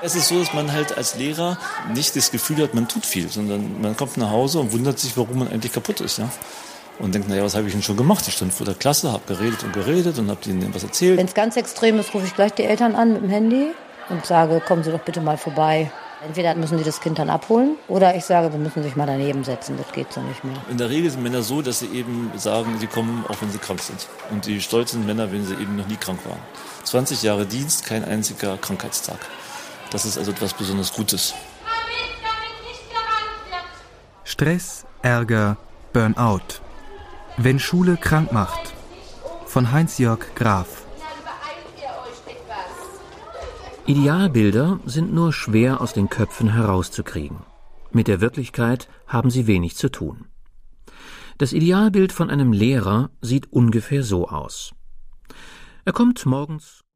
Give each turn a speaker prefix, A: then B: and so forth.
A: Es ist so, dass man halt als Lehrer nicht das Gefühl hat, man tut viel, sondern man kommt nach Hause und wundert sich, warum man eigentlich kaputt ist. Ja? Und denkt, naja, was habe ich denn schon gemacht? Ich stand vor der Klasse, habe geredet und habe denen was erzählt.
B: Wenn es ganz extrem ist, rufe ich gleich die Eltern an mit dem Handy und sage, kommen Sie doch bitte mal vorbei. Entweder müssen sie das Kind dann abholen oder ich sage, sie müssen sich mal daneben setzen, das geht so nicht mehr.
A: In der Regel sind Männer so, dass sie eben sagen, sie kommen, auch wenn sie krank sind. Und die stolz sind Männer, wenn sie eben noch nie krank waren. 20 Jahre Dienst, kein einziger Krankheitstag. Das ist also etwas besonders Gutes.
C: Stress, Ärger, Burnout. Wenn Schule krank macht. Von Heinz-Jörg Graf.
D: Idealbilder sind nur schwer aus den Köpfen herauszukriegen. Mit der Wirklichkeit haben sie wenig zu tun. Das Idealbild von einem Lehrer sieht ungefähr so aus. Er kommt morgens